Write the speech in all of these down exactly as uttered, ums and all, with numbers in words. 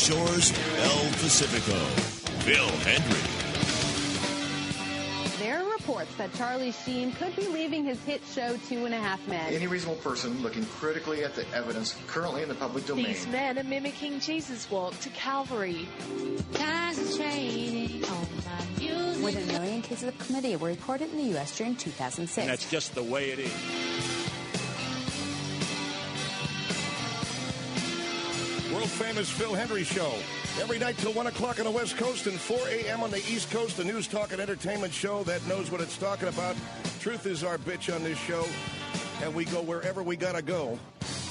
Shores El Pacifico. Phil Hendry. There are reports that Charlie Sheen could be leaving his hit show Two and a Half Men. Any reasonable person looking critically at the evidence currently in the public domain. These men are mimicking Jesus' walk to Calvary. Concentrating on my music. More than a million cases of chlamydia were reported in the U S during two thousand six. And that's just the way it is. World-famous Phil Hendry Show. Every night till one o'clock on the West Coast and four a.m. on the East Coast, a news, talk, and entertainment show that knows what it's talking about. Truth is our bitch on this show, and we go wherever we gotta go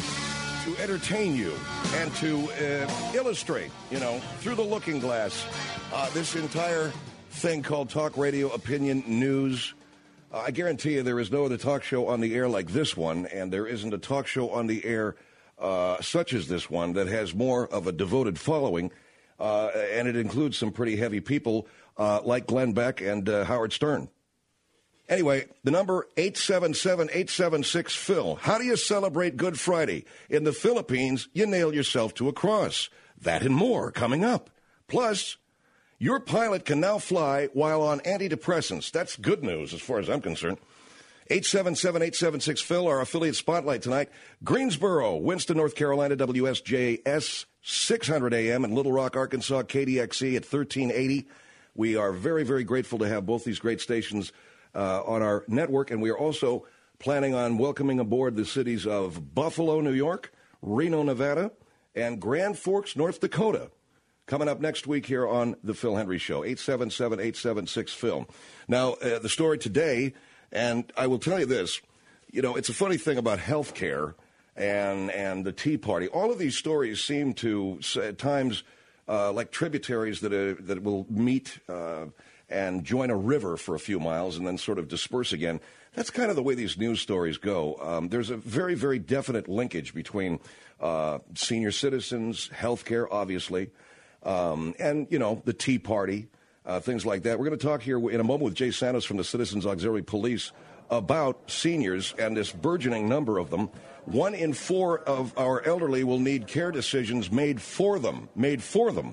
to entertain you and to uh, illustrate, you know, through the looking glass, uh, this entire thing called talk radio opinion news. Uh, I guarantee you there is no other talk show on the air like this one, and there isn't a talk show on the air uh, such as this one that has more of a devoted following. Uh, and it includes some pretty heavy people uh, like Glenn Beck and uh, Howard Stern. Anyway, the number eight seven seven, eight seven six, Phil. How do you celebrate Good Friday? In the Philippines, you nail yourself to a cross. That and more coming up. Plus, your pilot can now fly while on antidepressants. That's good news as far as I'm concerned. eight seven seven, eight seven six, Phil, our affiliate spotlight tonight. Greensboro, Winston, North Carolina, W S J S six hundred A M, and Little Rock, Arkansas, K D X E at thirteen eighty. We are very, very grateful to have both these great stations uh, on our network, and we are also planning on welcoming aboard the cities of Buffalo, New York, Reno, Nevada, and Grand Forks, North Dakota. Coming up next week here on The Phil Hendry Show, eight seven seven, eight seven six, Phil. Now, uh, the story today, and I will tell you this, you know, it's a funny thing about health care and and the Tea Party. All of these stories seem to, at times, uh, like tributaries that uh, that will meet uh, and join a river for a few miles and then sort of disperse again. That's kind of the way these news stories go. Um, there's a very, very definite linkage between uh, senior citizens, health care, obviously, um, and, you know, the Tea Party, uh, things like that. We're going to talk here in a moment with Jay Santos from the Citizens Auxiliary Police about seniors and this burgeoning number of them. One in four of our elderly will need care decisions made for them, made for them.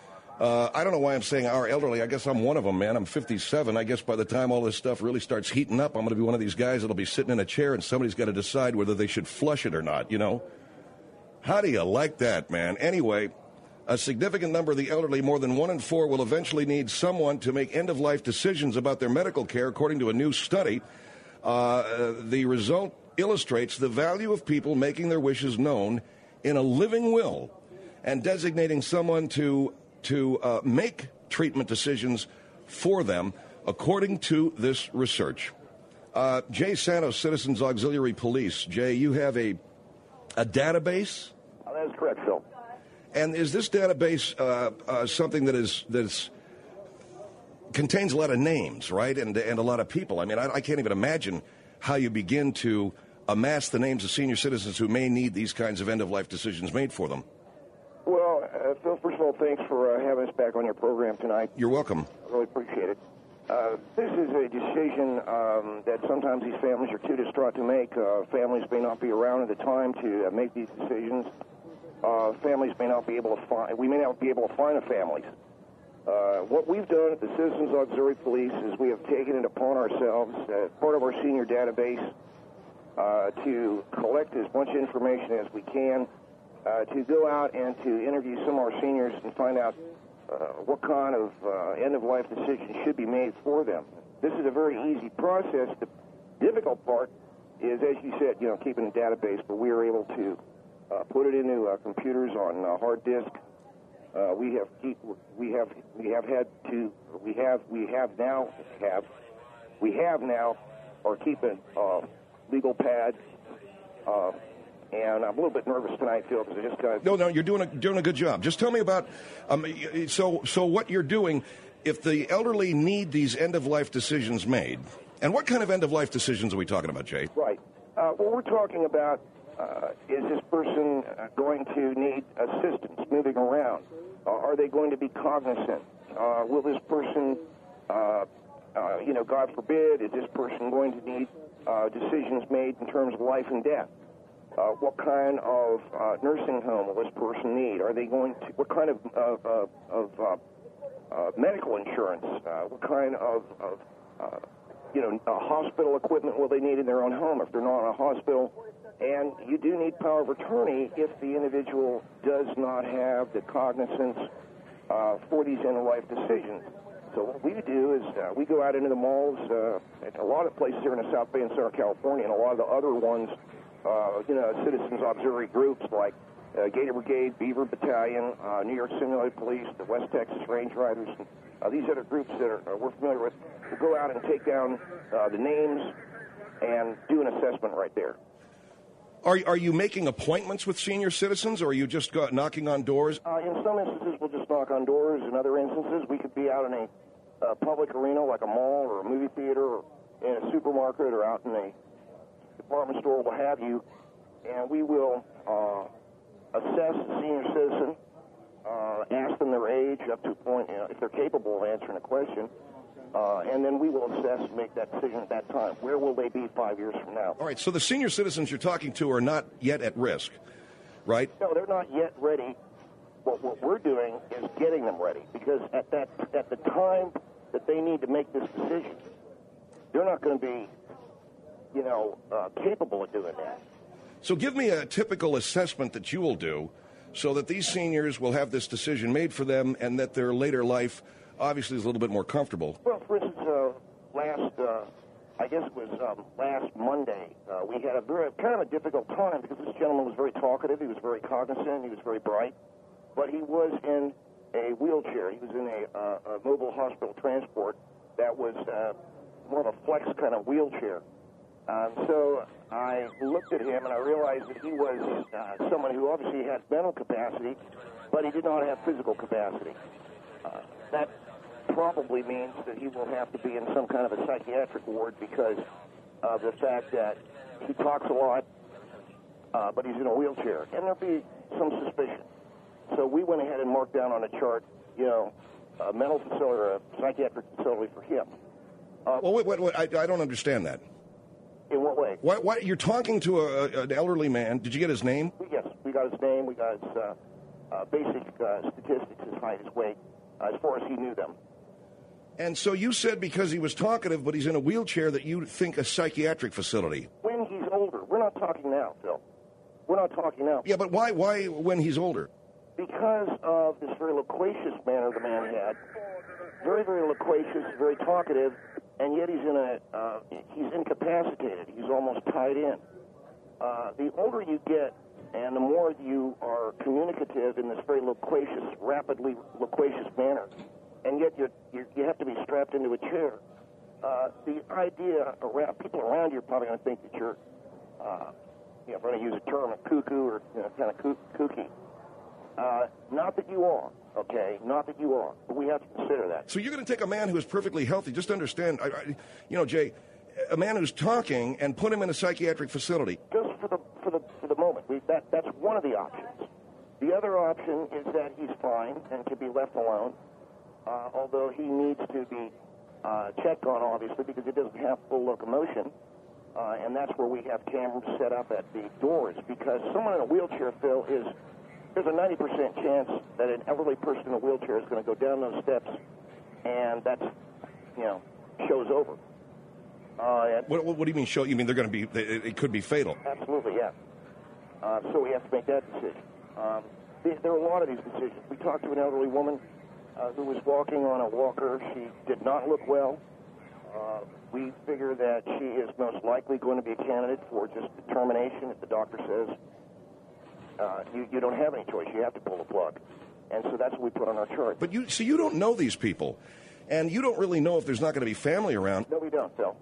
Uh, I don't know why I'm saying our elderly. I guess I'm one of them, man. I'm fifty-seven. I guess by the time all this stuff really starts heating up, I'm going to be one of these guys that'll be sitting in a chair and somebody's got to decide whether they should flush it or not, you know? How do you like that, man? Anyway, a significant number of the elderly, more than one in four, will eventually need someone to make end-of-life decisions about their medical care, according to a new study. Uh, the result illustrates the value of people making their wishes known in a living will and designating someone to to uh, make treatment decisions for them, according to this research. Uh, Jay Santos, Citizens Auxiliary Police. Jay, you have a a database? Oh, that is correct, Phil. And is this database uh, uh, something that is that's contains a lot of names, right, and and a lot of people? I mean, I, I can't even imagine how you begin to amass the names of senior citizens who may need these kinds of end-of-life decisions made for them. Well, uh, Phil, first of all, thanks for uh, having us back on your program tonight. You're welcome. I really appreciate it. Uh, this is a decision um, that sometimes these families are too distraught to make. Uh, families may not be around at the time to uh, make these decisions. Uh, families may not be able to find, we may not be able to find the families. Uh, what we've done at the Citizens Auxiliary Police is we have taken it upon ourselves, as part of our senior database, uh, to collect as much information as we can, uh, to go out and to interview some of our seniors and find out uh, what kind of uh, end-of-life decisions should be made for them. This is a very easy process. The difficult part is, as you said, you know, keeping a database, but we are able to uh, put it into uh, computers on uh, hard disk. Uh, we have keep, we have we have had to we have we have now have we have now are keeping uh, legal pads. Uh, and I'm a little bit nervous tonight, Phil, because I just kind of no no you're doing a doing a good job. Just tell me about um, so so what you're doing if the elderly need these end of life decisions made, and what kind of end of life decisions are we talking about, Jay? Right. Uh, what we're talking about uh, is this person uh, going to need assistance moving around. Uh, are they going to be cognizant? Uh, will this person, uh, uh, you know, God forbid, is this person going to need uh, decisions made in terms of life and death? Uh, what kind of uh, nursing home will this person need? Are they going to? What kind of of, of, of uh, uh, medical insurance? Uh, what kind of, of uh, you know, uh, hospital equipment will they need in their own home if they're not in a hospital? And you do need power of attorney if the individual does not have the cognizance uh, for these end-of-life decisions. So what we do is uh, we go out into the malls, uh, at a lot of places here in the South Bay and Southern California, and a lot of the other ones. Uh, you know, citizens auxiliary groups like uh, Gator Brigade, Beaver Battalion, uh, New York Simulated Police, the West Texas Range Riders, and uh, these other groups that are, uh, we're familiar with, will go out and take down uh, the names and do an assessment right there. Are, are you making appointments with senior citizens, or are you just go, knocking on doors? Uh, in some instances, we'll just knock on doors. In other instances, we could be out in a uh, public arena like a mall or a movie theater or in a supermarket or out in a department store, will have you, and we will uh, assess the senior citizen, uh, ask them their age up to a point, you know, if they're capable of answering a question, uh, and then we will assess and make that decision at that time. Where will they be five years from now? All right, so the senior citizens you're talking to are not yet at risk, right? No, they're not yet ready. What, what we're doing is getting them ready, because at that at the time that they need to make this decision, they're not going to be you know, uh, capable of doing that. So give me a typical assessment that you will do so that these seniors will have this decision made for them and that their later life obviously is a little bit more comfortable. Well, for instance, uh, last, uh, I guess it was um, last Monday, uh, we had a very, kind of a difficult time because this gentleman was very talkative, he was very cognizant, he was very bright, but he was in a wheelchair. He was in a, uh, a mobile hospital transport that was uh, more of a flex kind of wheelchair. Um, so I looked at him and I realized that he was uh, someone who obviously had mental capacity, but he did not have physical capacity. Uh, that probably means that he will have to be in some kind of a psychiatric ward because of the fact that he talks a lot, uh, but he's in a wheelchair. And there'll be some suspicion. So we went ahead and marked down on a chart, you know, a mental facility or a psychiatric facility for him. Uh, well, wait, wait, wait, I, I don't understand that. In what way? Why, why, you're talking to a, an elderly man. Did you get his name? Yes, we got his name. We got his uh, uh, basic uh, statistics, his height, his weight, uh, as far as he knew them. And so you said because he was talkative, but he's in a wheelchair, that you think a psychiatric facility. When he's older. We're not talking now, Phil. We're not talking now. Yeah, but why, why when he's older? Because of this very loquacious manner the man had. Very, very loquacious, very talkative, and yet he's in a uh, he's incapacitated. He's almost tied in. Uh, the older you get, and the more you are communicative in this very loquacious, rapidly loquacious manner, and yet you you you have to be strapped into a chair. Uh, the idea around people around you are probably going to think that you're, uh, you know, if we're going to use a term, a cuckoo or you know, kind of koo- kooky. Uh, not that you are, okay? Not that you are, but we have to consider that. So you're going to take a man who is perfectly healthy, just understand, I, I, you know, Jay, a man who's talking and put him in a psychiatric facility. Just for the for the for the moment, we, that that's one of the options. The other option is that he's fine and can be left alone, uh, although he needs to be uh, checked on, obviously, because he doesn't have full locomotion, uh, and that's where we have cameras set up at the doors, because someone in a wheelchair, Phil, is there's a ninety percent chance that an elderly person in a wheelchair is going to go down those steps, and that's, you know, show's over. Uh, what, what, what do you mean show? You mean they're going to be, it, it could be fatal? Absolutely, yeah. Uh, so we have to make that decision. Um, there, there are a lot of these decisions. We talked to an elderly woman uh, who was walking on a walker. She did not look well. Uh, we figure that she is most likely going to be a candidate for just termination if the doctor says uh, you, you don't have any choice. You have to pull the plug. And so that's what we put on our chart. But you, so you don't know these people, and you don't really know if there's not going to be family around. No, we don't, Phil.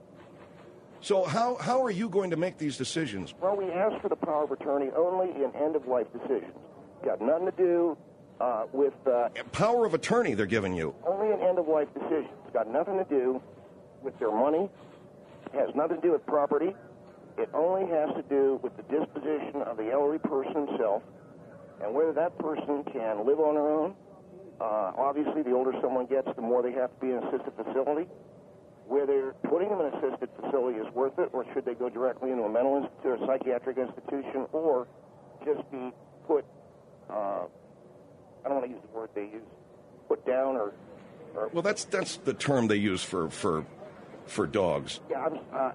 So how how are you going to make these decisions? Well, we ask for the power of attorney only in end-of-life decisions. Got nothing to do uh, with... Uh, power of attorney they're giving you. Only in end-of-life decisions. Got nothing to do with their money. Has nothing to do with property. It only has to do with the disposition of the elderly person himself and whether that person can live on their own. Uh, obviously, the older someone gets, the more they have to be in an assisted facility. whether putting them in an assisted facility is worth it, or should they go directly into a mental institute or a psychiatric institution, or just be put, uh, I don't want to use the word they use, put down or... or well, that's that's the term they use for for, for dogs. Yeah, I'm... Uh,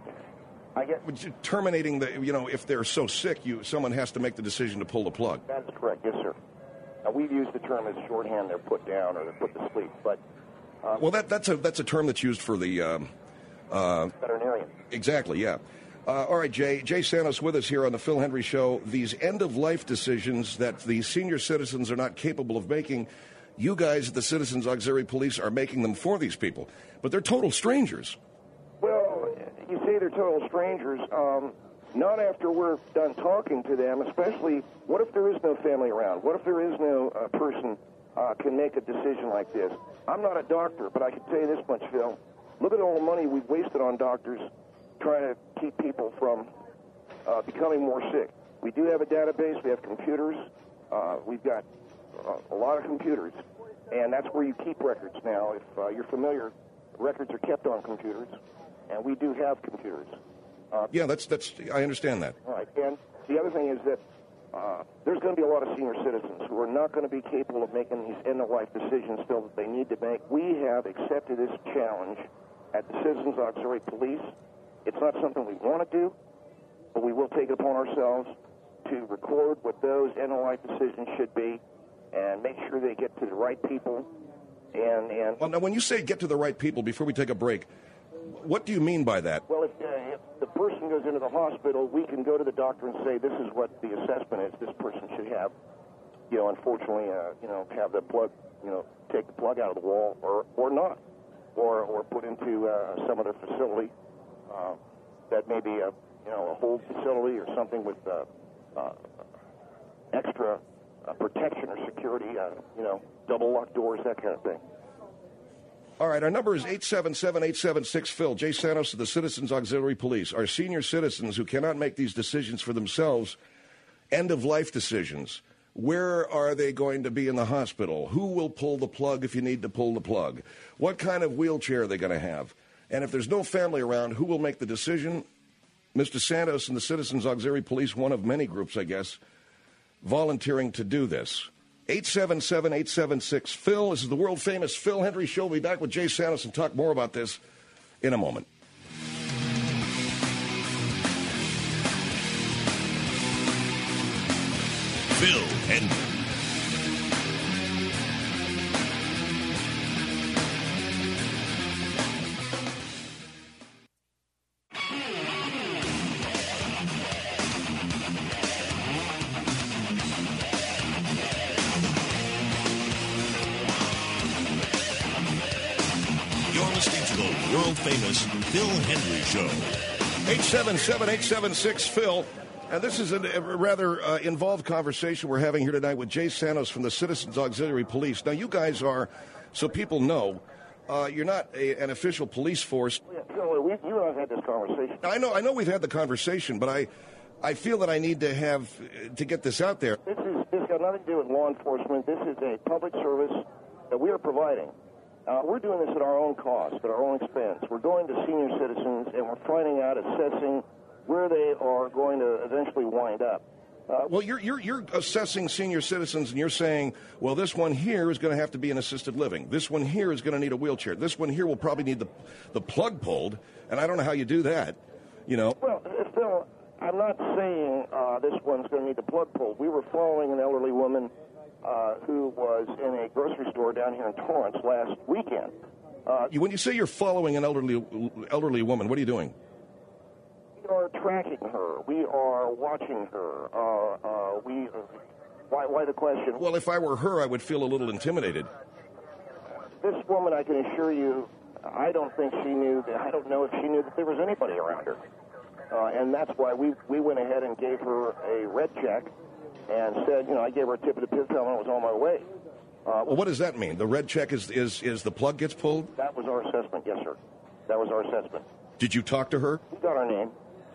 I get... Terminating the, you know, if they're so sick, you someone has to make the decision to pull the plug. That is correct, yes, sir. Now, we've used the term as shorthand, they're put down or they're put to sleep, but... Um, well, that that's a that's a term that's used for the... Um, uh, veterinarian. Exactly, yeah. Uh, all right, Jay. Jay Santos with us here on the Phil Hendry Show. These end-of-life decisions that the senior citizens are not capable of making, you guys at the Citizens Auxiliary Police are making them for these people. But they're total strangers. Well, you say they're total strangers. Um, not after we're done talking to them, especially, what if there is no family around? What if there is no uh, person uh, can make a decision like this? I'm not a doctor, but I can tell you this much, Phil. Look at all the money we've wasted on doctors trying to keep people from uh, becoming more sick. We do have a database. We have computers. Uh, we've got uh, a lot of computers, and that's where you keep records now. If uh, you're familiar, records are kept on computers, and we do have computers. Uh, yeah, that's that's. I understand that. All right, and the other thing is that uh, there's going to be a lot of senior citizens who are not going to be capable of making these end-of-life decisions still that they need to make. We have accepted this challenge at the Citizens Auxiliary Police. It's not something we want to do, but we will take it upon ourselves to record what those end-of-life decisions should be and make sure they get to the right people. And, and well, now, when you say get to the right people, before we take a break, what do you mean by that? Well, if, uh, if the person goes into the hospital, we can go to the doctor and say, this is what the assessment is this person should have. You know, unfortunately, uh, you know, have the plug, you know, take the plug out of the wall or, or not, or, or put into uh, some other facility. Uh, that may be a, you know, a hold facility or something with uh, uh, extra uh, protection or security, uh, you know, double lock doors, that kind of thing. All right, our number is eight seven seven, eight seven six, Phil. Jay Santos of the Citizens Auxiliary Police. Our senior citizens who cannot make these decisions for themselves, end-of-life decisions. Where are they going to be in the hospital? Who will pull the plug if you need to pull the plug? What kind of wheelchair are they going to have? And if there's no family around, who will make the decision? Mister Santos and the Citizens Auxiliary Police, one of many groups, I guess, volunteering to do this. eight seven seven, eight seven six, Phil. This is the world-famous Phil Hendry Show. We'll be back with Jay Santos and talk more about this in a moment. Phil Hendry. World-famous Phil Hendry Show. eight seven seven, eight seven six, Phil. And this is a, a rather uh, involved conversation we're having here tonight with Jay Santos from the Citizens Auxiliary Police. Now, you guys are, so people know, uh, you're not a, an official police force. Yeah, Phil, we, you and I have had this conversation. I know, I know we've had the conversation, but I, I feel that I need to have, to get this out there. This is this got nothing to do with law enforcement. This is a public service that we are providing. Uh, we're doing this at our own cost, at our own expense. We're going to senior citizens, and we're finding out, assessing where they are going to eventually wind up. Uh, well, you're, you're, you're assessing senior citizens, and you're saying, well, this one here is going to have to be in assisted living. This one here is going to need a wheelchair. This one here will probably need the, the plug pulled, and I don't know how you do that, you know. Well, Phil, I'm not saying uh, this one's going to need the plug pulled. We were following an elderly woman Uh, who was in a grocery store down here in Torrance last weekend. Uh, you, when you say you're following an elderly elderly woman, what are you doing? We are tracking her. We are watching her. Uh, uh, we. Uh, why, why the question? Well, if I were her, I would feel a little intimidated. This woman, I can assure you, I don't think she knew that. I don't know if she knew that there was anybody around her, uh, and that's why we we went ahead and gave her a red check. And said, you know, I gave her a tip of the pill and I was on my way. Uh, well, what does that mean? The red check is, is is the plug gets pulled? That was our assessment, yes, sir. That was our assessment. Did you talk to her? We got her name.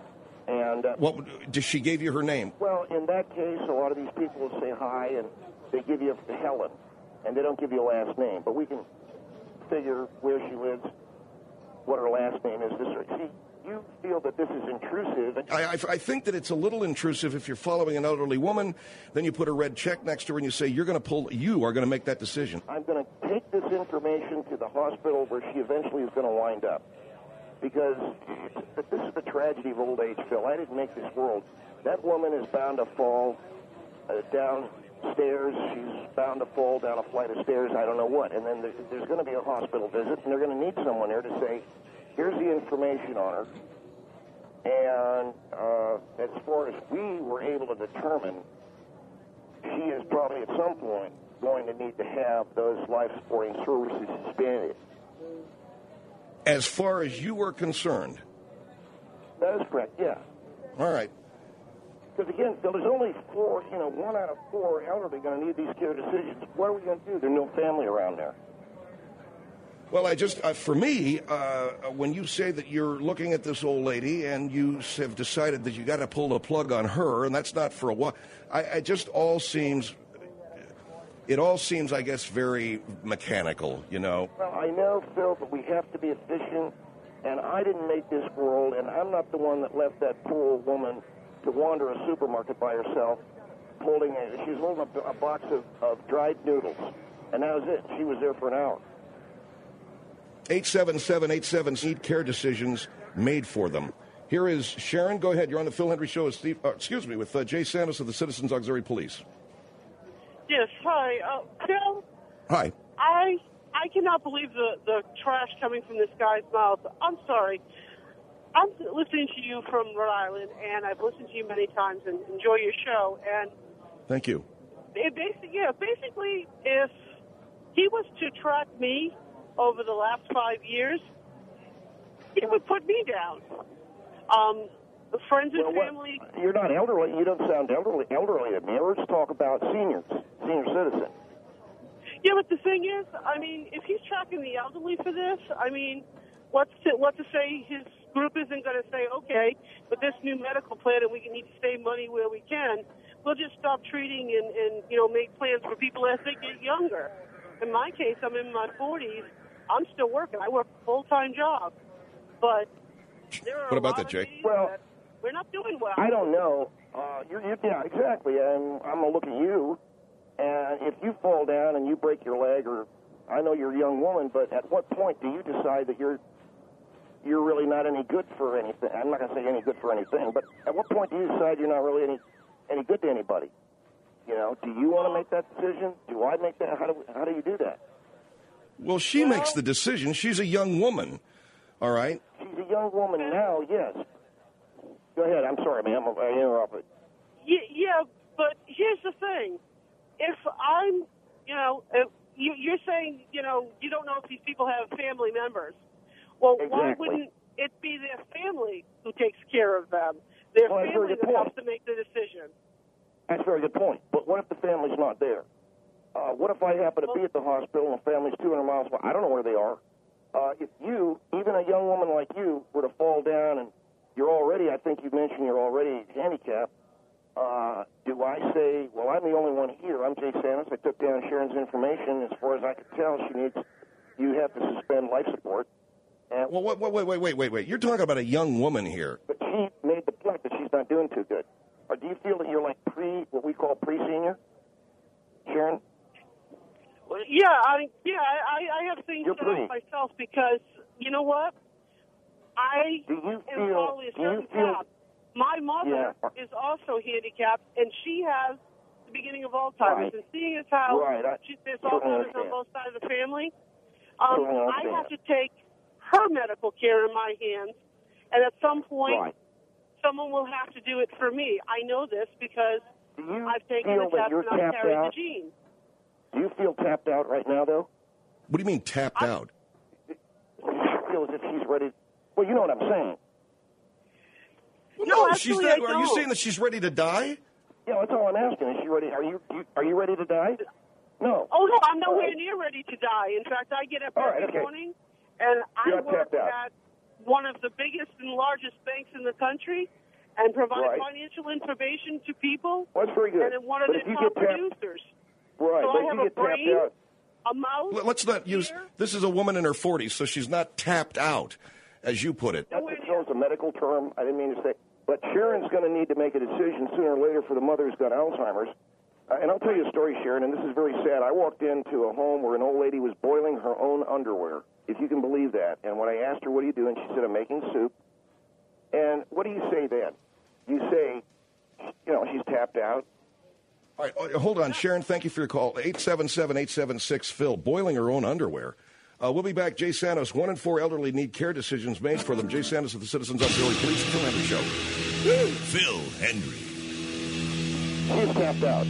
And uh, what did she give you her name? Well, in that case, a lot of these people will say hi, and they give you Helen, and they don't give you a last name. But we can figure where she lives, what her last name is this. See, you feel that this is intrusive. I, I, I think that it's a little intrusive if you're following an elderly woman, then you put a red check next to her and you say, you're going to pull, you are going to make that decision. I'm going to take this information to the hospital where she eventually is going to wind up. Because this is the tragedy of old age, Phil. I didn't make this world. That woman is bound to fall uh, downstairs. She's bound to fall down a flight of stairs. I don't know what. And then there's, there's going to be a hospital visit, and they're going to need someone there to say, here's the information on her. And uh, as far as we were able to determine, she is probably at some point going to need to have those life-supporting services suspended. As far as you were concerned? That is correct, yeah. All right. Because, again, Phil, there's only four, you know, one out of four elderly going to need these care decisions. What are we going to do? There's no family around there. Well, I just, uh, for me, uh, when you say that you're looking at this old lady and you have decided that you got to pull the plug on her, and that's not for a while, I, I just all seems, it all seems, I guess, very mechanical, you know. Well, I know, Phil, but we have to be efficient, and I didn't make this world, and I'm not the one that left that poor old woman to wander a supermarket by herself, holding a, she was holding a, a box of, of dried noodles, and that was it. She was there for an hour. eight seven seven eight seven need care decisions made for them. Here is Sharon. Go ahead. You're on the Phil Hendry Show with Steve, uh, excuse me, with uh, Jay Samus of the Citizens Auxiliary Police. Yes, hi. Uh, Phil? Hi. I I cannot believe the, the trash coming from this guy's mouth. I'm sorry. I'm listening to you from Rhode Island, and I've listened to you many times and enjoy your show. And Thank you. It basically, yeah, basically, if he was to track me over the last five years, it would put me down. Um, friends and well, family. What? You're not elderly. You don't sound elderly, elderly to me. Let's talk about seniors, senior citizen. Yeah, but the thing is, I mean, if he's tracking the elderly for this, I mean, what's to, what to say his group isn't going to say, okay, with this new medical plan and we need to save money where we can, we'll just stop treating and, and you know, make plans for people as they get younger. In my case, I'm in my forties. I'm still working. I work a full-time job. But there are what about a lot that, Jay? of Well, that we're not doing well. I don't know. Uh, you're, you're, yeah, exactly. And I'm going to look at you, and if you fall down and you break your leg, or I know you're a young woman, but at what point do you decide that you're you're really not any good for anything? I'm not going to say any good for anything, but at what point do you decide you're not really any any good to anybody? You know, do you want to make that decision? Do I make that? How do how do you do that? Well, she well, makes the decision. She's a young woman, all right? She's a young woman now, yes. Go ahead. I'm sorry, ma'am. I interrupted. Yeah, yeah, but here's the thing. If I'm, you know, if you, you're saying, you know, you don't know if these people have family members. Well, exactly. Why wouldn't it be their family who takes care of them? Their well, family that has to make the decision. That's a very good point. But what if the family's not there? Uh, what if I happen to well, be at the hospital and the family's two hundred miles away? I don't know where they are. Uh, if you, even a young woman like you, were to fall down and you're already, I think you mentioned you're already handicapped, uh, do I say, well, I'm the only one here. I'm Jay Samus. I took down Sharon's information. As far as I could tell, she needs, you have to suspend life support. And, well, wait, wait, wait, wait, wait, wait. You're talking about a young woman here. But she made the point that she's not doing too good. Or do you feel that you're like pre, what we call pre-senior, Sharon? Well, yeah, I yeah, I, I have things You're set up myself because you know what? I do you am feel, probably a do you certain feel, cap. My mother yeah. is also handicapped, and she has the beginning of Alzheimer's. Right. And seeing as how right. I, she, there's totally Alzheimer's on understand. both sides of the family, um, Totally I have understand. to take her medical care in my hands, and at some point, right. someone will have to do it for me. I know this because do you I've taken feel the that test you're and I've tapped carried out? the gene. Do you feel tapped out right now, though? What do you mean tapped I, out? Do you feel as if she's ready? Well, you know what I'm saying. Well, No, no, she's actually, not, I are you don't. saying that she's ready to die? Yeah, that's all I'm asking. Is she ready? Are you, you are you ready to die? No. Oh, no, I'm nowhere All right. near ready to die. In fact, I get up All every right, okay. morning, and I You're not work tapped out. at one of the biggest and largest banks in the country and provide Right. financial information to people, Well, that's very good. and I'm one of but the if you top get tapped, producers. right? So but I if have you a get brain, tapped out, a mouth, Let's not use, ear. this is a woman in her forties, so she's not tapped out. as you put it. That's a medical term. I didn't mean to say. But Sharon's going to need to make a decision sooner or later for the mother who's got Alzheimer's. Uh, and I'll tell you a story, Sharon, and this is very sad. I walked into a home where an old lady was boiling her own underwear, if you can believe that. And when I asked her, what are you doing, she said, I'm making soup. And what do you say then? You say, you know, she's tapped out. All right, oh, hold on, Sharon, thank you for your call. eight seven seven, eight seven six, Phil, boiling her own underwear. Uh, we'll be back. Jay Santos, one in four elderly need care decisions made for them. Jay Santos of the Citizens Auxiliary Police, Phil Hendry Show. Phil Hendry. She's tapped out.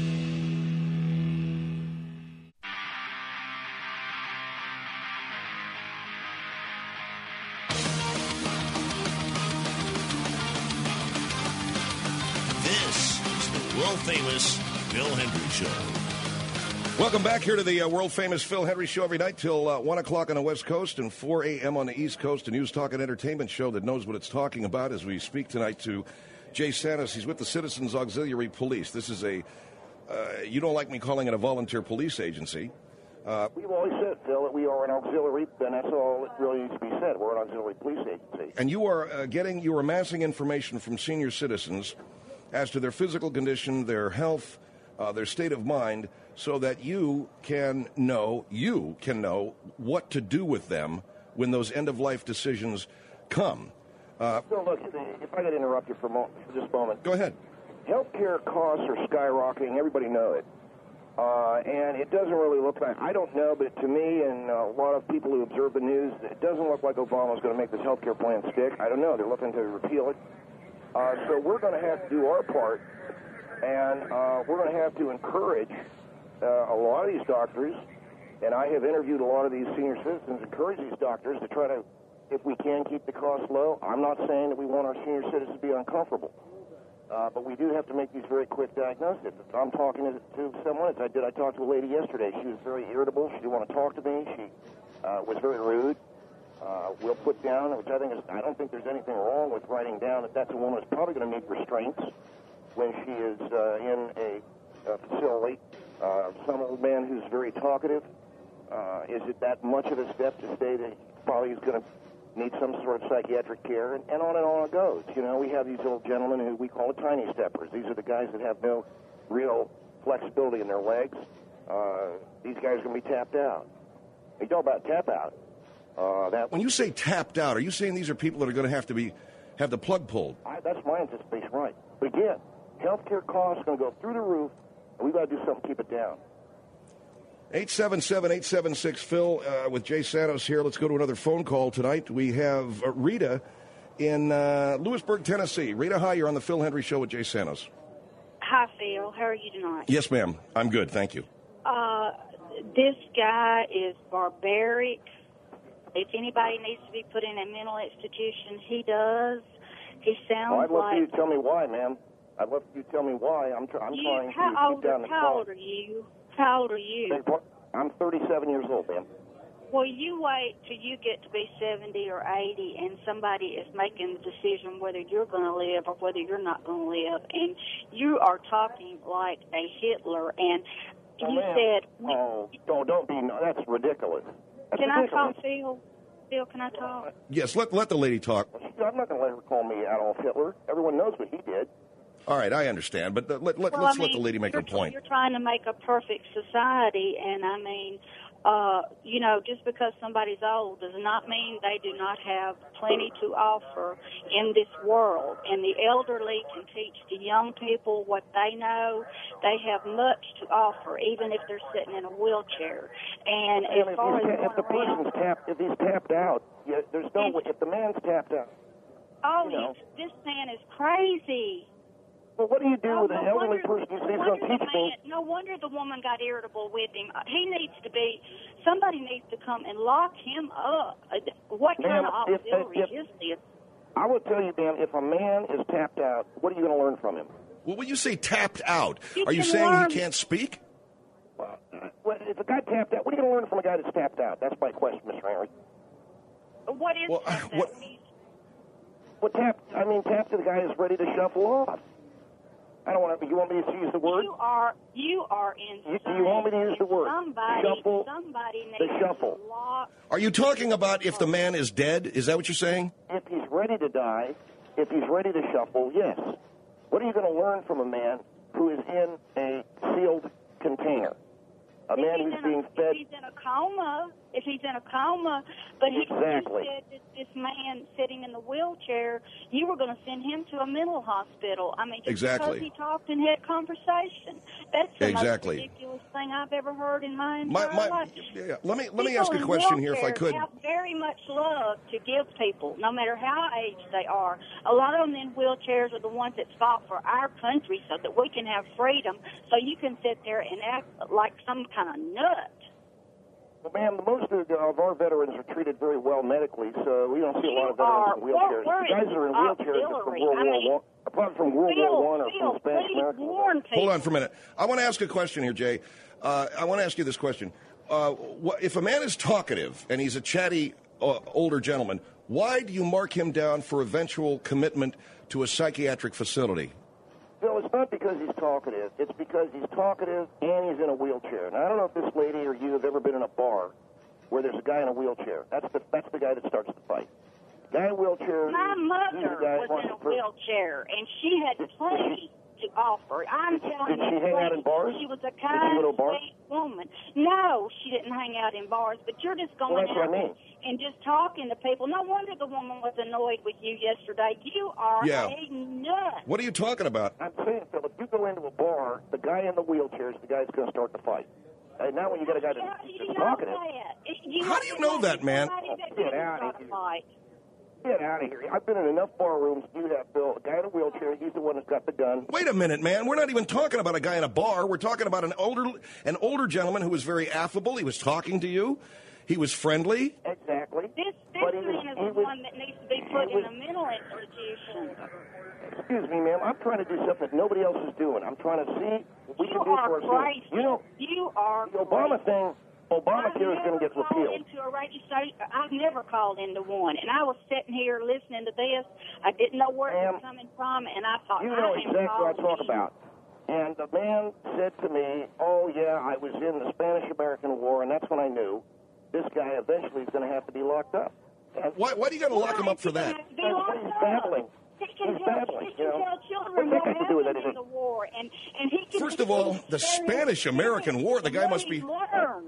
This is the world-famous Phil Hendry Show. Welcome back here to the uh, world-famous Phil Hendry Show every night till uh, one o'clock on the West Coast and four a.m. on the East Coast, a news, talk, and entertainment show that knows what it's talking about as we speak tonight to Jay Santos. He's with the Citizens Auxiliary Police. This is a, uh, you don't like me calling it a volunteer police agency. Uh, We've always said, Phil, that we are an auxiliary, and that's all that really needs to be said. We're an auxiliary police agency. And you are uh, getting, you are amassing information from senior citizens as to their physical condition, their health, uh, their state of mind, so that you can know, you can know what to do with them when those end-of-life decisions come. Uh, so look, if I could interrupt you for, a moment, for just a moment. Go ahead. Healthcare costs are skyrocketing. Everybody knows it. Uh, and it doesn't really look like, I don't know, but to me and a lot of people who observe the news, it doesn't look like Obama's going to make this healthcare plan stick. I don't know. They're looking to repeal it. Uh, so we're going to have to do our part, and uh, we're going to have to encourage Uh, a lot of these doctors, and I have interviewed a lot of these senior citizens, encourage these doctors to try to, if we can, keep the costs low. I'm not saying that we want our senior citizens to be uncomfortable, uh, but we do have to make these very quick diagnoses. I'm talking to, to someone, as I did, I talked to a lady yesterday. She was very irritable. She didn't want to talk to me. She uh, was very rude. Uh, we'll put down, which I think is, I don't think there's anything wrong with writing down that that's a woman who's probably going to need restraints when she is uh, in a, a facility. Uh, some old man who's very talkative, uh, is it that much of a step to say that he probably is going to need some sort of psychiatric care, and, and on and on it goes. You know, we have these old gentlemen who we call the tiny steppers. These are the guys that have no real flexibility in their legs. Uh, these guys are going to be tapped out. You talk about tap out. Uh, that when you say tapped out, are you saying these are people that are going to have to be have the plug pulled? I, that's my anticipation, right. But again, healthcare costs are going to go through the roof. We've got to do something to keep it down. eight seven seven, eight seven six, Phil, uh, with Jay Santos here. Let's go to another phone call tonight. We have uh, Rita in uh, Lewisburg, Tennessee. Rita, hi. You're on the Phil Hendry Show with Jay Santos. Hi, Phil. How are you tonight? Yes, ma'am. I'm good. Thank you. Uh, this guy is barbaric. If anybody needs to be put in a mental institution, he does. He sounds well, I'd love like... for you to tell me why, ma'am. I'd love for you to tell me why. I'm, tr- I'm you, trying how to old, keep down the How cost. old are you? How old are you? I'm thirty-seven years old, ma'am. Well, you wait till you get to be seventy or eighty, and somebody is making the decision whether you're going to live or whether you're not going to live. And you are talking like a Hitler. And oh, you ma'am. said... Oh, don't, don't be... That's ridiculous. That's can ridiculous. I talk, Phil? Phil, can I talk? Yes, let let the lady talk. I'm not going to let her call me Adolf Hitler. Everyone knows what he did. All right, I understand, but uh, let, let, well, let's I mean, let the lady make her point. You're trying to make a perfect society, and I mean, uh, you know, just because somebody's old does not mean they do not have plenty to offer in this world. And the elderly can teach the young people what they know. They have much to offer, even if they're sitting in a wheelchair. And Ma'am, as if, far as ta- if the around, person's tapped, if he's tapped out, yeah, there's no way. If the man's tapped out, oh, you know. he's, this man is crazy. Well, what do you do Oh, with an no elderly wonder- person who no says going wonder to the teach me? man- No wonder the woman got irritable with him. Uh, He needs to be, somebody needs to come and lock him up. Uh, What kind Ma'am, of if- auxiliary if- is this? I will tell you, ma'am, if a man is tapped out, what are you going to learn from him? Well, when you say tapped out, You are you can saying learn- he can't speak? Well, uh, well, if a guy tapped out, what are you going to learn from a guy that's tapped out? That's my question, Mister Henry. What is Well, that? what- mean? Well, tap, I mean, tap to the guy who's ready to shuffle off. I don't want to. You want me to use the word? You are you are insane. You, do you want me to use the word? Somebody, shuffle. somebody The needs shuffle. to lock. Are you talking about if the man is dead? Is that what you're saying? If he's ready to die, if he's ready to shuffle, yes. What are you going to learn from a man who is in a sealed container? A If man he's who's in being a, fed. If he's in a coma, if he's in a coma, but he, Exactly. you said that this man sitting in the wheelchair, you were going to send him to a mental hospital. I mean, just Exactly. because he talked and had conversation. That's the Exactly. most ridiculous thing I've ever heard in my My, entire my, life. yeah, let me let me People ask a in question here, if I wheelchairs could. have very much love to give people, no matter how aged they are. A lot of them in wheelchairs are the ones that fought for our country so that we can have freedom, so you can sit there and act like some kind of nut. Well, ma'am, most of, of our veterans are treated very well medically, so we don't see a lot of veterans in wheelchairs. We're, we're the guys that are in wheelchairs are from auxiliary. World I War mean, One. Apart from World Phil, War One or Phil, from Spanish please American War. warn people. Hold on for a minute. I want to ask a question here, Jay. Uh, I want to ask you this question. Uh, wh- if a man is talkative and he's a chatty uh, older gentleman, why do you mark him down for eventual commitment to a psychiatric facility? Phil, it's not because he's talkative. It's because he's talkative and he's in a wheelchair. Now, I don't know if this lady or you have ever been in a bar where there's a guy in a wheelchair. That's the that's the guy that starts the fight. Guy in a wheelchair. My he's mother the guy was that wants in a to- wheelchair, and she had plenty to offer. I'm telling Did you, she hang out in bars? she was a Did she kind, go to a bar? sweet woman. No, she didn't hang out in bars, but you're just going Well, that's what out I mean. and just talking to people. No wonder the woman was annoyed with you yesterday. You are Yeah. a nut. What are you talking about? I'm saying, Phil, if you go into a bar, the guy in the wheelchair is the guy that's going to start the fight. And now when you got a guy How that's, do you that's know talkative, that? You How do you know that, man? somebody that Get didn't out of start a here. fight. get out of here. I've been in enough bar rooms. You have, Bill. A guy in a wheelchair, he's the one that's got the gun. Wait a minute, man. We're not even talking about a guy in a bar. We're talking about an older an older gentleman who was very affable. He was talking to you. He was friendly. Exactly. This, this But he was- man is he the was- one that needs to be put he in was- a mental institution. Excuse me, ma'am. I'm trying to do something that nobody else is doing. I'm trying to see what we You can do for are ourselves. crazy. You know, You are the Obama crazy. thing, Obamacare is going to get I've never called repealed. into a radio station. I've never called into one, and I was sitting here listening to this. I didn't know where it was Ma'am, coming from, and I thought, You know I am exactly what I calling talk in. about. And the man said to me, oh, yeah, I was in the Spanish-American War, and that's when I knew this guy eventually is going to have to be locked up. And Why, why do you got to lock him up for Why? that? He has to be He's locked up. babbling. He can He's tell, babbling, he can you know. tell children What's that what got to do with happened in anything? the war, and, and he can First of all, the Spanish-American War, the guy must be- learned.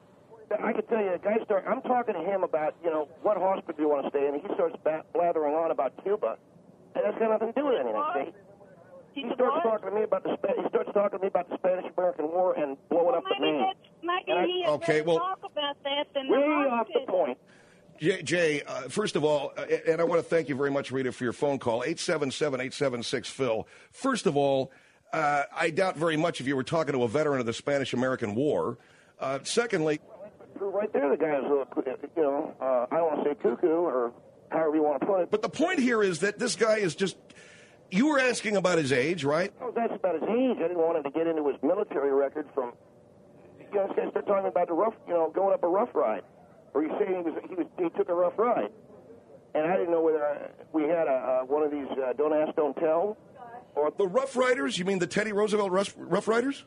I can tell you, the guy start. I'm talking to him about, you know, what hospital do you want to stay in? And he starts ba- blathering on about Cuba, and that's got nothing to do with anything. See? He's He a starts what? talking to me about the Spa- he starts talking to me about the Spanish-American War and blowing Well, up the maybe name. that's, maybe And I- he had Okay, better well- talk about that than Way the off the hospital. point. Jay, Jay uh, first of all, uh, and I want to thank you very much, Rita, for your phone call, eight seven seven, eight seven six, Phil. First of all, uh, I doubt very much if you were talking to a veteran of the Spanish-American War. Uh, secondly, True, right there, the guy is, uh, you know, uh, I don't want to say cuckoo or however you want to put it. but the point here is that this guy is just, you were asking about his age, right? Oh, that's about his age. I didn't want him to get into his military record from, you know, this guy started talking about the rough, you know, going up a rough ride. Or he's saying he was, he was, he took a rough ride. And I didn't know whether uh, we had a, uh, one of these uh, don't ask, don't tell. Or The Rough Riders? You mean the Teddy Roosevelt Rough, Rough Riders?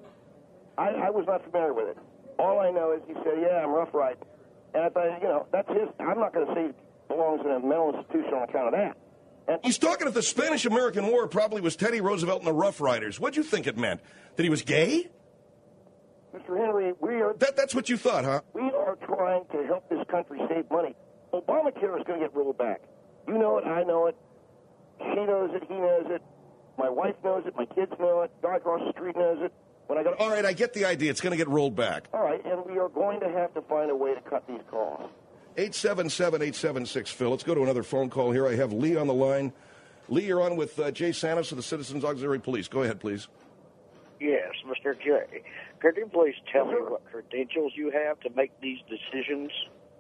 I, I was not familiar with it. All I know is he said, yeah, I'm rough riding. And I thought, you know, that's his, I'm not going to say he belongs in a mental institution on account of that. And He's talking that the Spanish-American War probably was Teddy Roosevelt and the Rough Riders. What'd you think it meant? That he was gay? Mister Henry, we are That, that's what you thought, huh? we are trying to help this country save money. Obamacare is going to get rolled back. You know it, I know it. She knows it, he knows it. My wife knows it, my kids know it. Guy across the street knows it. When I go, All right, I get the idea. It's going to get rolled back. all right, and we are going to have to find a way to cut these costs. eight seven seven, eight seven six, Phil. Let's go to another phone call here. I have Lee on the line. Lee, you're on with uh, Jay Santos of the Citizens Auxiliary Police. Go ahead, please. Yes, Mister J. Could you please tell me what credentials you have to make these decisions?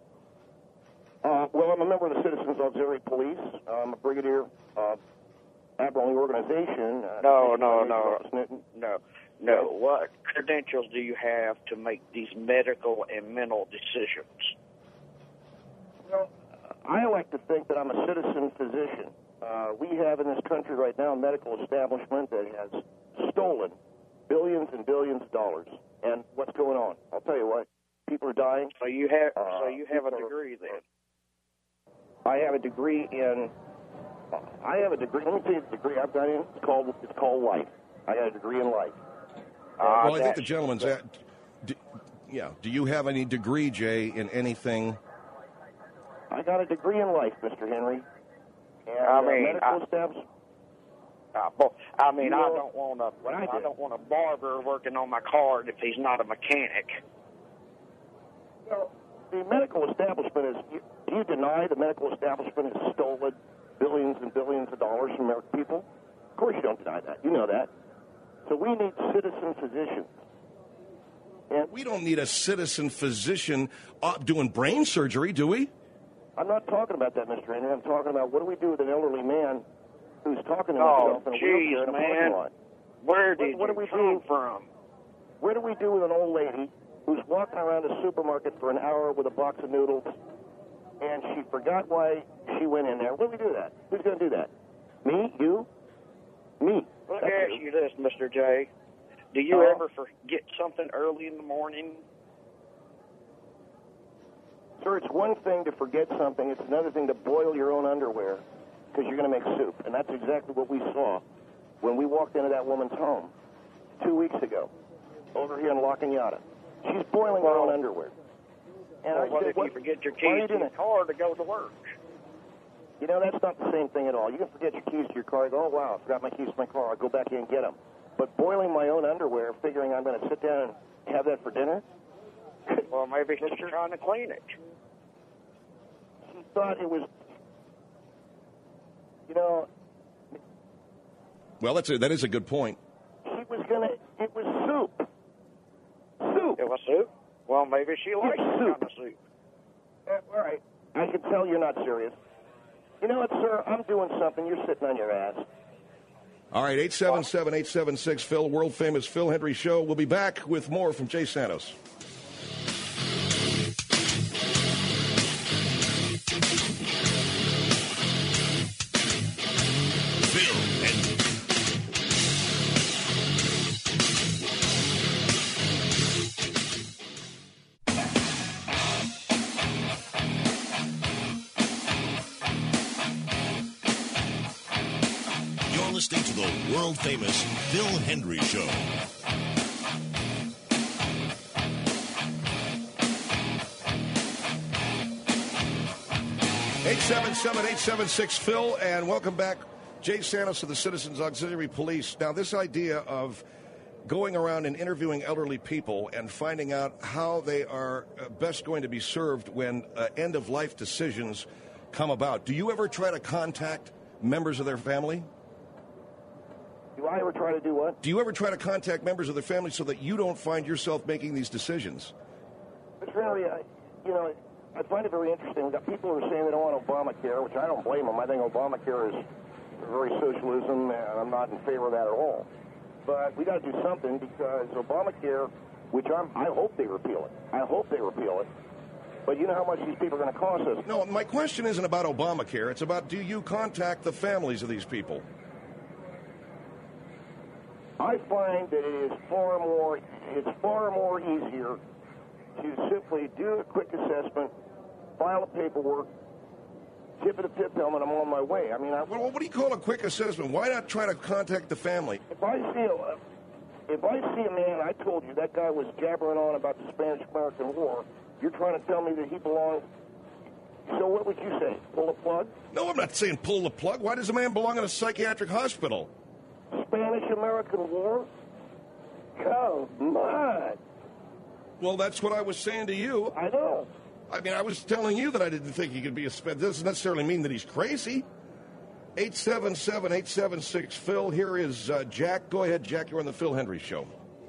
Uh, well, I'm a member of the Citizens Auxiliary Police. I'm a brigadier, uh, admiral in the organization. Uh, No, no, Major no. Ross Newton. No, no. What credentials do you have to make these medical and mental decisions? Well, I like to think that I'm a citizen physician. Uh, we have in this country right now a medical establishment that has stolen billions and billions of dollars. And what's going on? I'll tell you what. People are dying. So you have Uh, so you have a people are- degree then. I have a degree in. I have a degree. Let me tell you the degree I've got in. It's called. It's called life. I got a degree in life. Uh, well, I think that- the gentleman's at. Do, yeah. Do you have any degree, Jay, in anything? I got a degree in life, Mister Henry. And, I uh, mean, medical I- establishment. Uh, well, I mean, You I know, don't want a, what I I did. don't want a barber working on my car if he's not a mechanic. Well, the medical establishment is. You, do you deny the medical establishment has stolen billions and billions of dollars from American people? Of course, you don't deny that. You know that. So we need citizen physicians. And We don't need a citizen physician uh, doing brain surgery, do we? I'm not talking about that, Mister Henry. I'm talking about what do we do with an elderly man who's talking to Oh, himself in a wheelchair jeez, in a man. parking lot? Where What- did what you do we come do? from? What do we do with an old lady who's walking around a supermarket for an hour with a box of noodles, and she forgot why she went in there? What do we do with that? Who's going to do that? Me? You? Me. Let That's me ask you. you this, Mister J. Do you Uh-huh. ever forget something early in the morning? Sir, it's one thing to forget something. It's another thing to boil your own underwear because you're going to make soup. And that's exactly what we saw when we walked into that woman's home two weeks ago over here in La Cañada. She's boiling her own underwear. And Well, I what said, if what, you forget your why are you keys to doing your that? car to go to work? You know, that's not the same thing at all. You can forget your keys to your car. You go, oh, wow, I forgot my keys to my car. I'll go back in and get them. But boiling my own underwear, figuring I'm going to sit down and have that for dinner? Well, maybe she's trying to clean it. She thought it was, you know, Well, that's a, that is a good point. she was going to, it was soup. Soup. It was soup? Well, maybe she likes that soup. kind of soup. Uh, all right. I can tell you're not serious. You know what, sir? I'm doing something. You're sitting on your ass. All right, eight seven seven, eight seven six, Phil, world-famous Phil Hendry Show. We'll be back with more from Jay Santos. Phil Hendry. You're listening to the world-famous Phil Hendry Show. eight seven seven, eight seven six, Phil, and welcome back. Jay Santos of the Citizens Auxiliary Police. Now, this idea of going around and interviewing elderly people and finding out how they are uh, best going to be served when uh, end-of-life decisions come about. Do you ever try to contact members of their family? Do I ever try to do what? Do you ever try to contact members of their family so that you don't find yourself making these decisions? Mister Henry, I, you know, I find it very interesting. We've got people who are saying they don't want Obamacare, which I don't blame them. I think Obamacare is very socialism, and I'm not in favor of that at all. But we got to do something because Obamacare, which I'm, I hope they repeal it. I hope they repeal it. But you know how much these people are going to cost us. No, my question isn't about Obamacare. It's about, do you contact the families of these people? I find that it is far more, it's far more easier to simply do a quick assessment, file the paperwork, tip it a tip tell them I'm on my way. I mean, I, Well, what do you call a quick assessment? Why not try to contact the family? if I see a, if I see a man, I told you that guy was jabbering on about the Spanish-American War. You're trying to tell me that he belongs. So what would you say? Pull the plug? No, I'm not saying pull the plug. Why does a man belong in a psychiatric hospital? Spanish-American War? Come on. Well, that's what I was saying to you. I know. I mean, I was telling you that I didn't think he could be a... That doesn't necessarily mean that he's crazy. eight seven seven, eight seven six, Phil. Here is uh, Jack. Go ahead, Jack. You're on the Phil Hendry Show.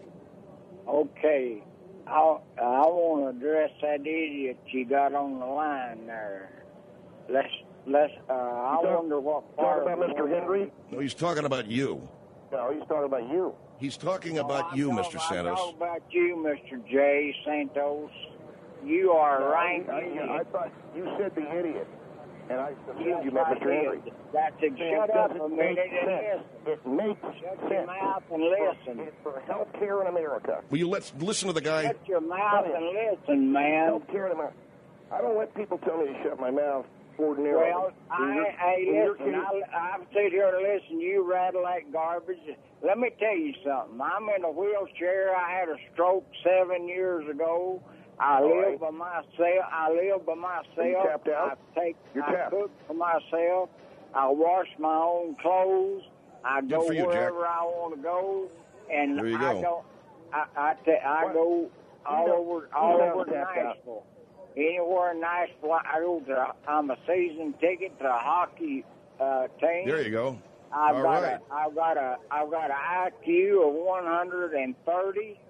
Okay. I, I want to address that idiot you got on the line there. Let's, let's, uh, I talk- wonder what Talk part about of Mister the- Henry? No, he's talking about you. No, he's talking about you. He's talking about I you, know- Mister I Santos. know about you, Mister J. Santos. You are No, right. I, I, I thought you said the idiot. And I assumed Yes, you met I Mister Henry. did. That's it. It Shut up doesn't a make minute and sense. listen. It makes Shut sense. your mouth and listen. It's for health care in America. Will you let's listen to the guy? Shut your mouth and listen, man. Health care in America. I don't let people tell me to shut my mouth ordinarily. Well, In I, your- hey, in your listen, case- I, I've sit here to listen to you rattle like garbage. Let me tell you something. I'm in a wheelchair. I had a stroke seven years ago. I All live right. by myself. I live by myself. Are you tapped out? I take. You're I tapped. cook for myself. I wash my own clothes. I Good go for you, Jack. wherever I want to go, and There you I go. don't. I I, ta- I What? go all You over don't- all you over don't tap out. Nashville. Anywhere in Nashville, I go to. I'm a season ticket to a hockey uh, team. There you go. I've All got right. a, I've got a, I've got an I Q of one hundred thirty.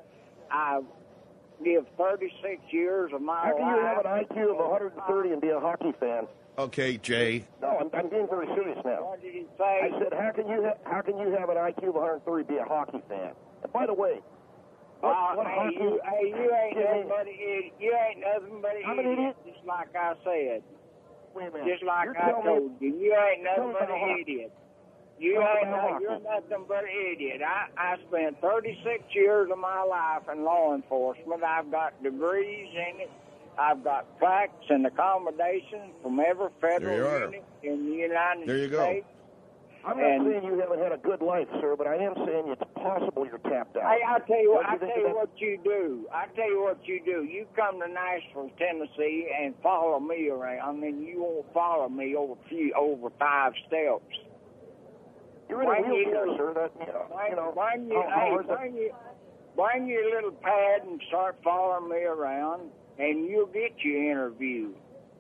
I give thirty-six years of my How can you have life. an I Q of one hundred thirty and be a hockey fan? Okay, Jay. No, I'm, I'm being very serious now. What did he say? I said, how can you ha- how can you have an I Q of one hundred thirty and be a hockey fan? And by the way, what, Uh, what hey, hockey? you, hey, you ain't Give me- nothing but an idiot. You ain't nothing but an I'm an idiot, idiot? just like I said. Wait a minute. Just like You're I telling me- told you. You ain't tell nothing me but about an hockey. idiot. You Tell me ain't about no, hockey. you're nothing but an idiot. I, I spent thirty-six years of my life in law enforcement. I've got degrees in it. I've got plaques and accommodations from every There you federal are. unit in the United There you go. States. I'm not And- saying you haven't had a good life, sir, but I am saying it's possible you're tapped out. Hey, I tell you what, Don't I think tell you that- what you do. I tell you what you do. You come to Nashville, Tennessee, and follow me around, and you won't follow me over few over five steps. You're in Why a wheelchair, you- sir. That, you know, Bring, you know, bring, your, how- how hey, hard's that? bring, your, bring your little pad and start following me around, and you'll get your interview.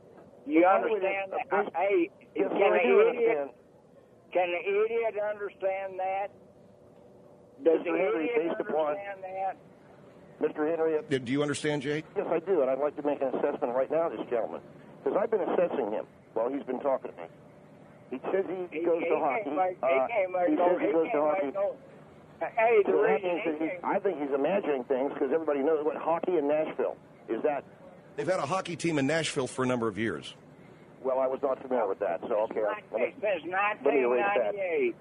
You Well, why would understand it- that? Hey, Yes, can sir, I an do idiot understand. can the idiot understand that? Does Mister the Henry, idiot based upon- understand that? Mister Henry, uh, Do you understand, Jay? yes, I do, and I'd like to make an assessment right now of this gentleman. Because I've been assessing him while he's been talking to me. He says he, He, goes he to hockey. can't make, Uh, he can't make he no, says he he goes to can't hockey. make no. Hey, the So that reason means he that he's, can't, I think he's imagining things because everybody knows what hockey in Nashville is. That They've had a hockey team in Nashville for a number of years. well, I was not familiar with that. So okay, let me, since me nineteen erase that. ninety-eight.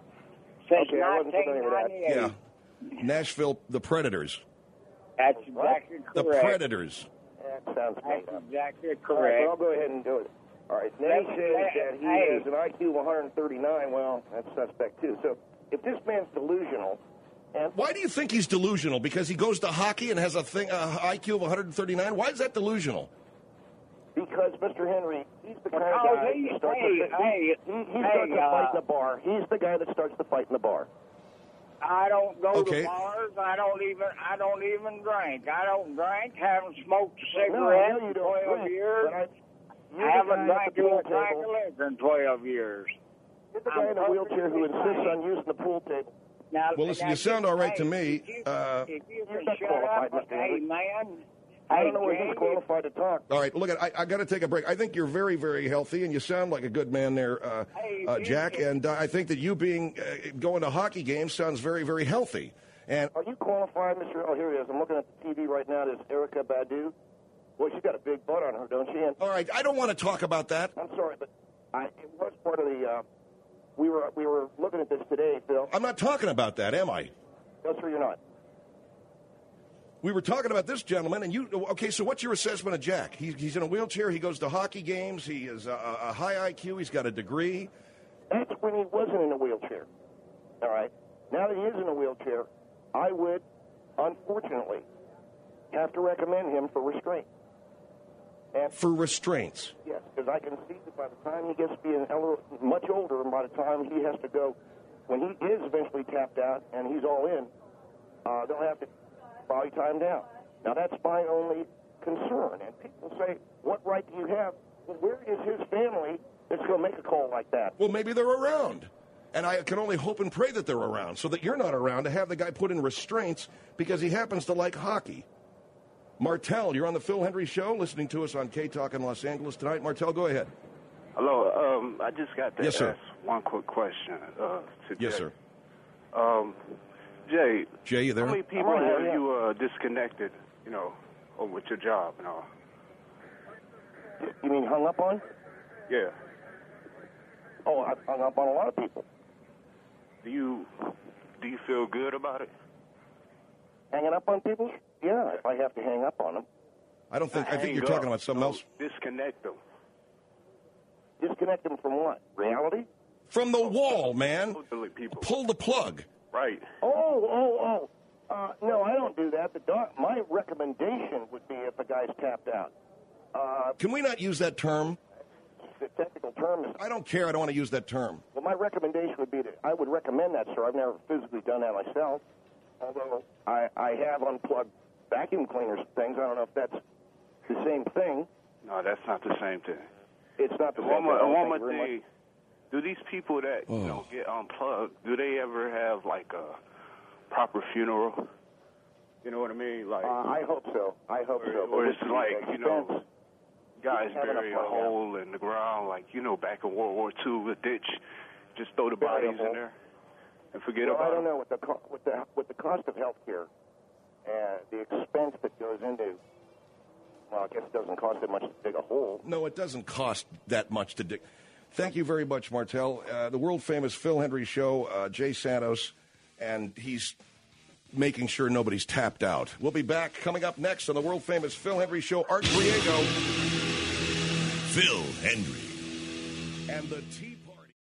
Since Okay, I wasn't familiar with that. nineteen ninety-eight. Yeah. Nashville, the Predators. That's exactly The correct. Predators. that sounds made That's up. exactly All right, correct. so I'll go ahead and do it. All right. Then he Let- says let- that he hey. has an I Q of one hundred thirty-nine. Well, that's suspect too. So if this man's delusional, and Why do you think he's delusional? Because he goes to hockey and has a thing, a I Q of one hundred thirty-nine? Why is that delusional? because Mister Henry, he's the kind Because of guy he- that starts hey, to, hey, he, he hey, starts to uh, fight in the bar. He's the guy that starts to fight in the bar. I don't go Okay. to bars. I don't even. I don't even drink. I don't drink. Haven't smoked a No, I cigarette know you in don't twelve drink, years. but I, you're I the haven't guy at drank the a pool drink table. of liquor in twelve years. You're the guy in the I'm wheelchair who perfectly insists fine. on using the pool table. Now, Well, listen, now, you sound all right to hey, me. If you, Uh, if you You're can not shut qualified, up, Mister hey Henry. man. I hey, don't know where he's Jamie, qualified to talk. All right, look, I, I got to take a break. I think you're very, very healthy, and you sound like a good man there, uh, Hey, uh, you- Jack. And uh, I think that you being uh, going to hockey games sounds very, very healthy. And Are you qualified, Mister Oh, here he is. I'm looking at the T V right now. There's Erica Badu. Boy, she's got a big butt on her, don't she? And all right, I don't want to talk about that. I'm sorry, but I, it was part of the. Uh, we were we were looking at this today, Phil. I'm not talking about that, am I? No, sir, you're not. We were talking about this gentleman, and you. Okay, so what's your assessment of Jack? He, he's in a wheelchair. He goes to hockey games. He is a, a high I Q. He's got a degree. That's when he wasn't in a wheelchair. All right. Now that he is in a wheelchair, I would, unfortunately, have to recommend him for restraint. And For restraints. yes, because I can see that by the time he gets to be an elder, much older, and by the time he has to go, when he is eventually tapped out and he's all in, uh, they'll have to probably tie him down. Now that's my only concern. And people say, "What right do you have?" Well, where is his family that's going to make a call like that? Well, maybe they're around. And I can only hope and pray that they're around so that you're not around to have the guy put in restraints because he happens to like hockey. Martel, you're on the Phil Hendry Show, listening to us on K-Talk in Los Angeles tonight. Martel, go ahead. Hello. Um, I just got to Yes, sir. ask one quick question uh, to Yes, Jay. sir. Um, Jay, Jay, you there? how many people I'm on have here, yeah. you uh, disconnected, you know, or with your job and all? You mean hung up on? Yeah. Oh, I've hung up on a lot of people. Do you do you feel good about it? Hanging up on people? Yeah, if I have to hang up on them. I don't think. I think Hang you're up. talking about something No, else. Disconnect them. Disconnect them from what? Reality? From the wall, man. Elderly people. Pull the plug. Right. Oh, oh, oh. Uh, no, I don't do that. The doc- my recommendation would be if a guy's tapped out. Uh, Can we not use that term? the technical term is... I don't care. I don't want to use that term. Well, my recommendation would be that I would recommend that, sir. I've never physically done that myself. Although I, I have unplugged vacuum cleaners and things. I don't know if that's the same thing. No, that's not the same thing. It's not the And same one more, thing. and one Thank more you very thing. much. Do these people that Oh. you know get unplugged? Do they ever have like a proper funeral? You know what I mean? Like, Uh, I hope so. I hope or, so. But or with it's the like you know, expense- guys having a bury a plug, yeah. hole in the ground, like you know, back in World War Two, a ditch, just throw the Bury a bodies in hole. there and forget well, about I don't them. know with the co- with the with the cost of health care and the expense that goes into. Well, I guess it doesn't cost that much to dig a hole. No, it doesn't cost that much to dig. Thank you very much, Martel. Uh, the world-famous Phil Hendry Show, uh, Jay Santos, and he's making sure nobody's tapped out. We'll be back coming up next on the world-famous Phil Hendry Show. Art Griego. Phil Hendry. And the Tea